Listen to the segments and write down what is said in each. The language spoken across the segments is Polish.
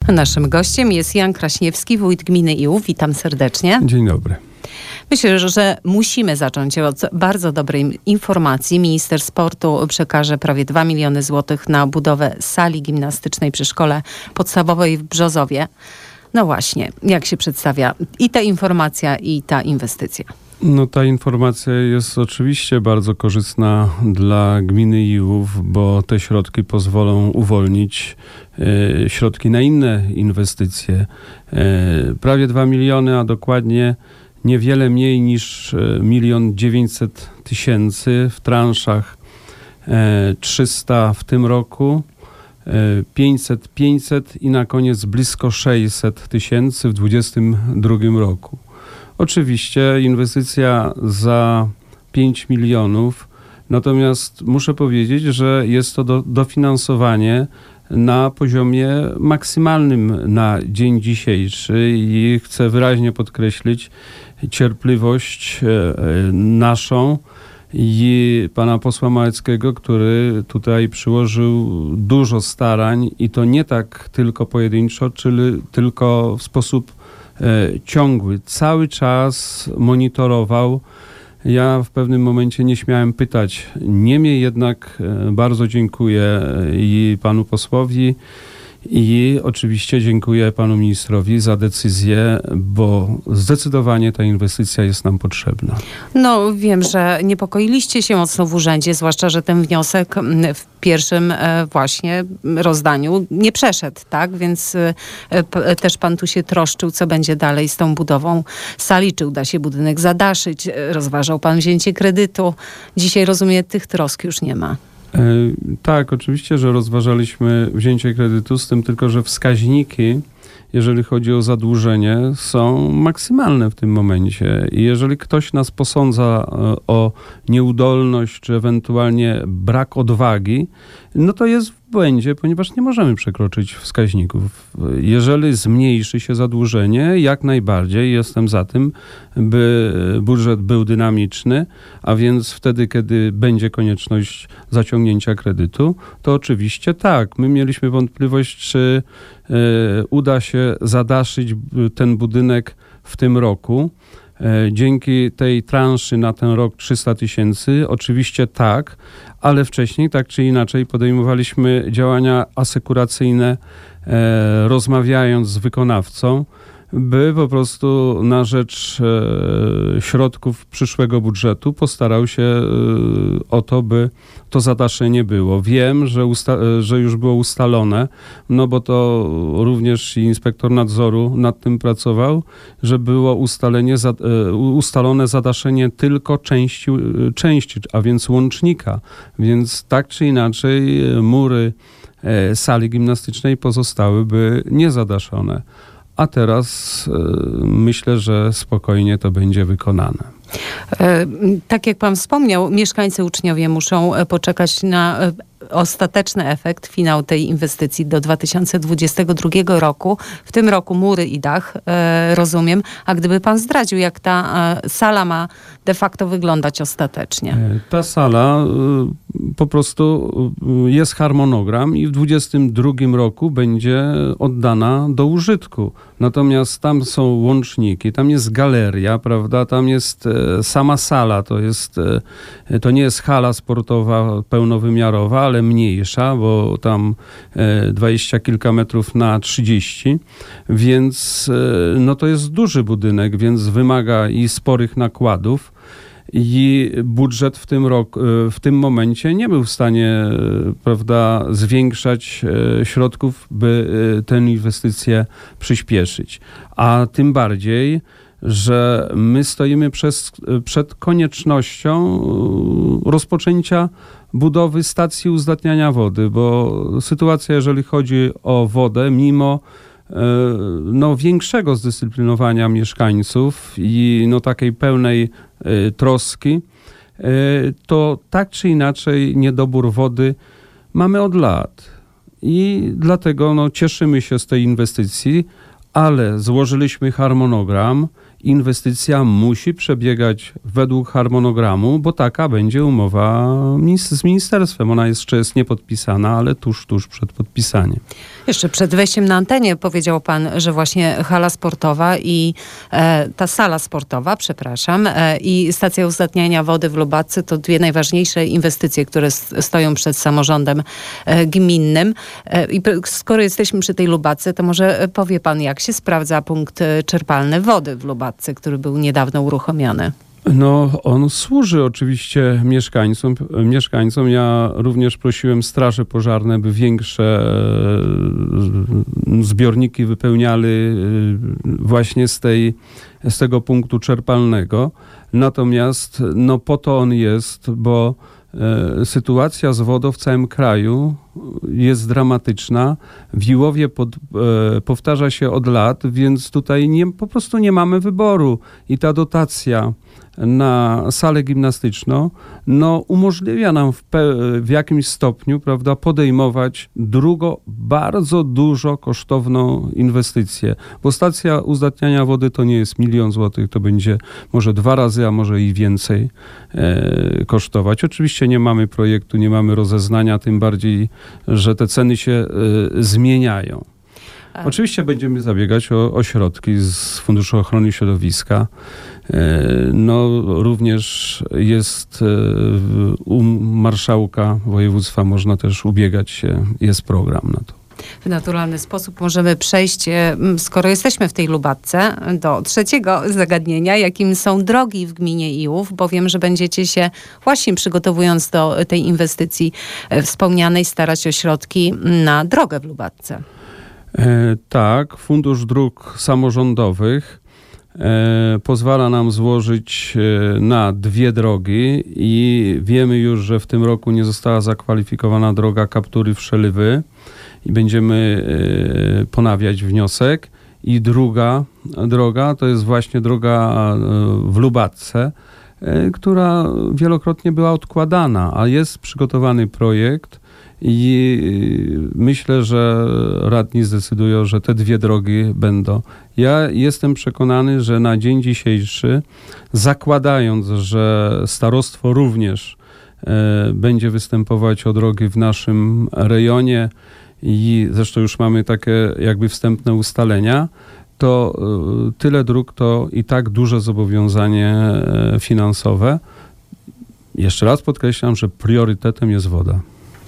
Naszym gościem jest Jan Kraśniewski, wójt gminy Iłów. Witam serdecznie. Dzień dobry. Myślę, że musimy zacząć od bardzo dobrej informacji. Minister sportu przekaże prawie 2 miliony złotych na budowę sali gimnastycznej przy szkole podstawowej w Brzozowie. No właśnie, jak się przedstawia i ta informacja, i ta inwestycja? No, ta informacja jest oczywiście bardzo korzystna dla gminy Iłów, bo te środki pozwolą uwolnić środki na inne inwestycje. Prawie 2 miliony, a dokładnie niewiele mniej niż 1 900 000 w transzach 300 w tym roku, 500 i na koniec blisko 600 000 w 2022 roku. Oczywiście inwestycja za 5 milionów, natomiast muszę powiedzieć, że jest to dofinansowanie na poziomie maksymalnym na dzień dzisiejszy i chcę wyraźnie podkreślić cierpliwość naszą i pana posła Małeckiego, który tutaj przyłożył dużo starań i to nie tak tylko pojedynczo, czyli tylko w sposób ciągły. Cały czas monitorował. Ja w pewnym momencie nie śmiałem pytać. Niemniej jednak bardzo dziękuję i panu posłowi, i oczywiście dziękuję panu ministrowi za decyzję, bo zdecydowanie ta inwestycja jest nam potrzebna. No wiem, że niepokoiliście się mocno w urzędzie, zwłaszcza, że ten wniosek w pierwszym właśnie rozdaniu nie przeszedł, tak? Więc też pan tu się troszczył, co będzie dalej z tą budową sali, czy uda się budynek zadaszyć, rozważał pan wzięcie kredytu. Dzisiaj, rozumiem, tych trosk już nie ma. Tak, oczywiście, że rozważaliśmy wzięcie kredytu, z tym tylko, że wskaźniki, jeżeli chodzi o zadłużenie, są maksymalne w tym momencie. I jeżeli ktoś nas posądza o nieudolność, czy ewentualnie brak odwagi, no to jest w błędzie, ponieważ nie możemy przekroczyć wskaźników. Jeżeli zmniejszy się zadłużenie, jak najbardziej jestem za tym, by budżet był dynamiczny, a więc wtedy, kiedy będzie konieczność zaciągnięcia kredytu, to oczywiście tak. My mieliśmy wątpliwość, czy uda się zadaszyć ten budynek w tym roku. Dzięki tej transzy na ten rok 300 000, oczywiście tak, ale wcześniej tak czy inaczej podejmowaliśmy działania asekuracyjne, rozmawiając z wykonawcą, by po prostu na rzecz środków przyszłego budżetu postarał się o to, by to zadaszenie było. Wiem, że już było ustalone, no bo to również inspektor nadzoru nad tym pracował, że było ustalone zadaszenie tylko części, a więc łącznika. Więc tak czy inaczej mury sali gimnastycznej pozostałyby niezadaszone. A teraz myślę, że spokojnie to będzie wykonane. Tak jak pan wspomniał, mieszkańcy, uczniowie muszą poczekać na ostateczny efekt, finał tej inwestycji do 2022 roku. W tym roku mury i dach, rozumiem. A gdyby pan zdradził, jak ta sala ma de facto wyglądać ostatecznie? Ta sala po prostu jest harmonogram i w 2022 roku będzie oddana do użytku. Natomiast tam są łączniki, tam jest galeria, prawda? Tam jest sama sala, to nie jest hala sportowa pełnowymiarowa, ale mniejsza, bo tam 20 kilka metrów na 30, więc no to jest duży budynek, więc wymaga i sporych nakładów. I budżet w tym momencie nie był w stanie, prawda, zwiększać środków, by tę inwestycję przyspieszyć. A tym bardziej, że my stoimy przed koniecznością rozpoczęcia budowy stacji uzdatniania wody, bo sytuacja, jeżeli chodzi o wodę, mimo większego zdyscyplinowania mieszkańców i takiej pełnej troski, to tak czy inaczej niedobór wody mamy od lat. I dlatego cieszymy się z tej inwestycji, ale złożyliśmy harmonogram inwestycja musi przebiegać według harmonogramu, bo taka będzie umowa z ministerstwem. Ona jeszcze jest niepodpisana, ale tuż przed podpisaniem. Jeszcze przed wejściem na antenie powiedział pan, że właśnie hala sportowa i ta sala sportowa, i stacja uzdatniania wody w Lubatce to dwie najważniejsze inwestycje, które stoją przed samorządem gminnym. I skoro jesteśmy przy tej Lubatce, to może powie pan, jak się sprawdza punkt czerpalny wody w Lubatce, który był niedawno uruchomiony? No, on służy oczywiście mieszkańcom. Ja również prosiłem straże pożarne, by większe zbiorniki wypełniali właśnie z tego punktu czerpalnego. Natomiast no, po to on jest, bo sytuacja z wodą w całym kraju jest dramatyczna. W Iłowie powtarza się od lat, więc tutaj po prostu nie mamy wyboru. I ta dotacja na salę gimnastyczną umożliwia nam w jakimś stopniu, prawda, podejmować drugą, bardzo dużo kosztowną inwestycję. Bo stacja uzdatniania wody to nie jest 1 000 000 złotych, to będzie może 2 razy, a może i więcej kosztować. Oczywiście nie mamy projektu, nie mamy rozeznania, tym bardziej, że te ceny się zmieniają. Oczywiście będziemy zabiegać o środki z Funduszu Ochrony Środowiska. Również jest u marszałka województwa, można też ubiegać się, jest program na to. W naturalny sposób możemy przejść, skoro jesteśmy w tej Lubatce, do trzeciego zagadnienia, jakim są drogi w gminie Iłów, bo wiem, że będziecie się właśnie przygotowując do tej inwestycji wspomnianej starać o środki na drogę w Lubatce. Tak, Fundusz Dróg Samorządowych pozwala nam złożyć na 2 drogi i wiemy już, że w tym roku nie została zakwalifikowana droga Kaptury-Wszeliwy i będziemy ponawiać wniosek. I druga droga to jest właśnie droga w Lubatce, która wielokrotnie była odkładana, a jest przygotowany projekt i myślę, że radni zdecydują, że te 2 drogi będą. Ja jestem przekonany, że na dzień dzisiejszy, zakładając, że starostwo również będzie występować o drogi w naszym rejonie i zresztą już mamy takie jakby wstępne ustalenia, to tyle dróg to i tak duże zobowiązanie finansowe. Jeszcze raz podkreślam, że priorytetem jest woda.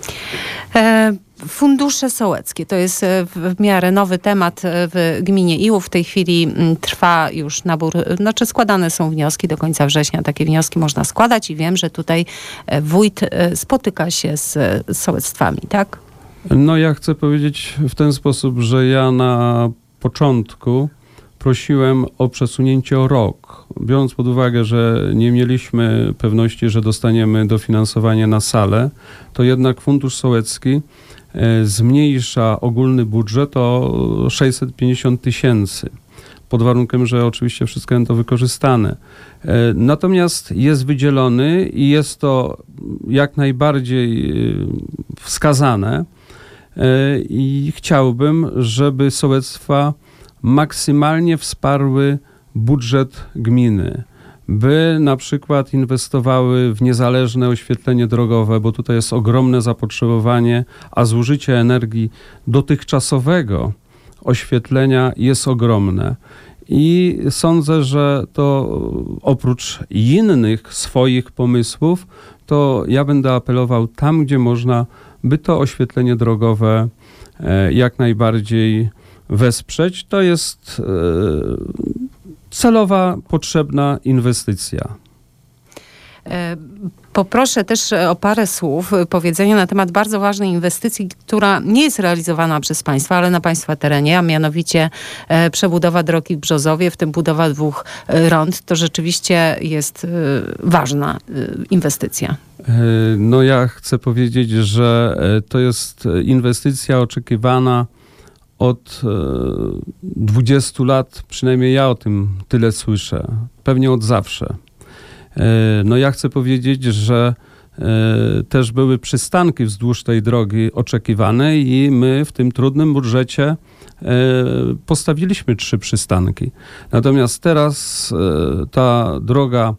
Fundusze sołeckie to jest w miarę nowy temat w gminie Iłów. W tej chwili trwa już nabór, składane są wnioski do końca września. Takie wnioski można składać i wiem, że tutaj wójt spotyka się z sołectwami, tak? No ja chcę powiedzieć w ten sposób, że ja na początku prosiłem o przesunięcie o rok. Biorąc pod uwagę, że nie mieliśmy pewności, że dostaniemy dofinansowanie na salę, to jednak Fundusz Sołecki zmniejsza ogólny budżet o 650 000. Pod warunkiem, że oczywiście wszystko będą wykorzystane. Natomiast jest wydzielony i jest to jak najbardziej wskazane i chciałbym, żeby sołectwa maksymalnie wsparły budżet gminy, by na przykład inwestowały w niezależne oświetlenie drogowe, bo tutaj jest ogromne zapotrzebowanie, a zużycie energii dotychczasowego oświetlenia jest ogromne. I sądzę, że to oprócz innych swoich pomysłów, to ja będę apelował tam, gdzie można, by to oświetlenie drogowe jak najbardziej wesprzeć. To jest celowa, potrzebna inwestycja. Poproszę też o parę słów powiedzenia na temat bardzo ważnej inwestycji, która nie jest realizowana przez państwa, ale na państwa terenie, a mianowicie przebudowa drogi w Brzozowie, w tym budowa 2 rond. To rzeczywiście jest ważna inwestycja. No ja chcę powiedzieć, że to jest inwestycja oczekiwana od 20 lat, przynajmniej ja o tym tyle słyszę, pewnie od zawsze. No ja chcę powiedzieć, że też były przystanki wzdłuż tej drogi oczekiwane i my w tym trudnym budżecie postawiliśmy 3 przystanki. Natomiast teraz ta droga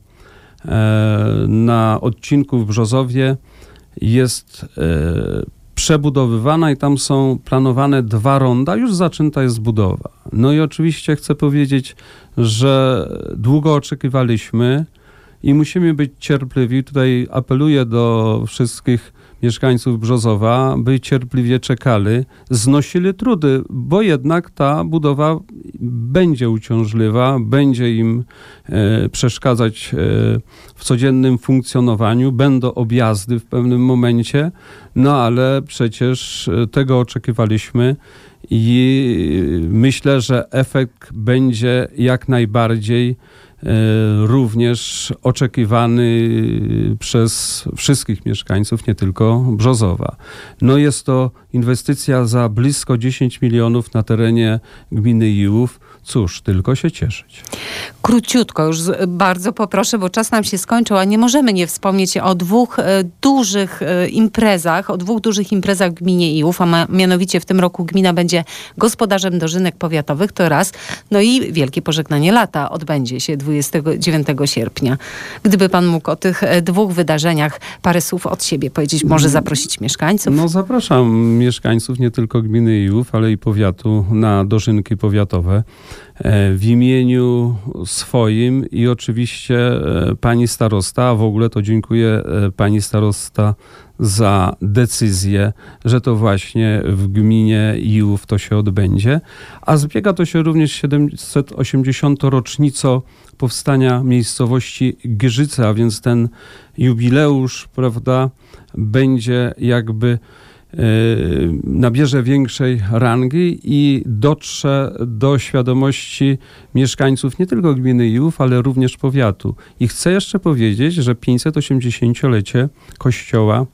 na odcinku w Brzozowie jest przebudowywana i tam są planowane 2 ronda, już zaczęta jest budowa. No i oczywiście chcę powiedzieć, że długo oczekiwaliśmy i musimy być cierpliwi. Tutaj apeluję do wszystkich mieszkańców Brzozowa, by cierpliwie czekali, znosili trudy, bo jednak ta budowa będzie uciążliwa, będzie im przeszkadzać w codziennym funkcjonowaniu, będą objazdy w pewnym momencie, no ale przecież tego oczekiwaliśmy i myślę, że efekt będzie jak najbardziej również oczekiwany przez wszystkich mieszkańców, nie tylko Brzozowa. No jest to inwestycja za blisko 10 milionów na terenie gminy Iłów. Cóż, tylko się cieszyć. Króciutko, już bardzo poproszę, bo czas nam się skończył, a nie możemy nie wspomnieć o 2 dużych imprezach, w gminie Iłów, a mianowicie w tym roku gmina będzie gospodarzem dożynek powiatowych, to raz. No i wielkie pożegnanie lata odbędzie się 29 sierpnia. Gdyby pan mógł o tych 2 wydarzeniach parę słów od siebie powiedzieć, może zaprosić mieszkańców? No zapraszam mieszkańców nie tylko gminy Iłów, ale i powiatu na dożynki powiatowe. W imieniu swoim i oczywiście pani starosta, a w ogóle to dziękuję pani starosta za decyzję, że to właśnie w gminie Iłów to się odbędzie. A zbiega to się również 780. rocznicą powstania miejscowości Giżyce, a więc ten jubileusz, prawda, będzie jakby nabierze większej rangi i dotrze do świadomości mieszkańców nie tylko gminy Iłów, ale również powiatu. I chcę jeszcze powiedzieć, że 580-lecie kościoła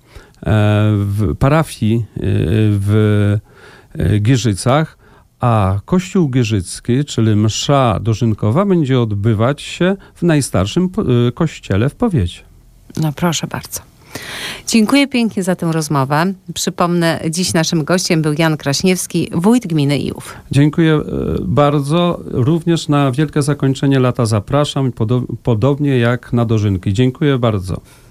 w parafii w Giżycach, a Kościół Giżycki, czyli msza dożynkowa, będzie odbywać się w najstarszym kościele w powiecie. No proszę bardzo. Dziękuję pięknie za tę rozmowę. Przypomnę, dziś naszym gościem był Jan Kraśniewski, wójt gminy Iłów. Dziękuję bardzo. Również na wielkie zakończenie lata zapraszam, podobnie jak na dożynki. Dziękuję bardzo.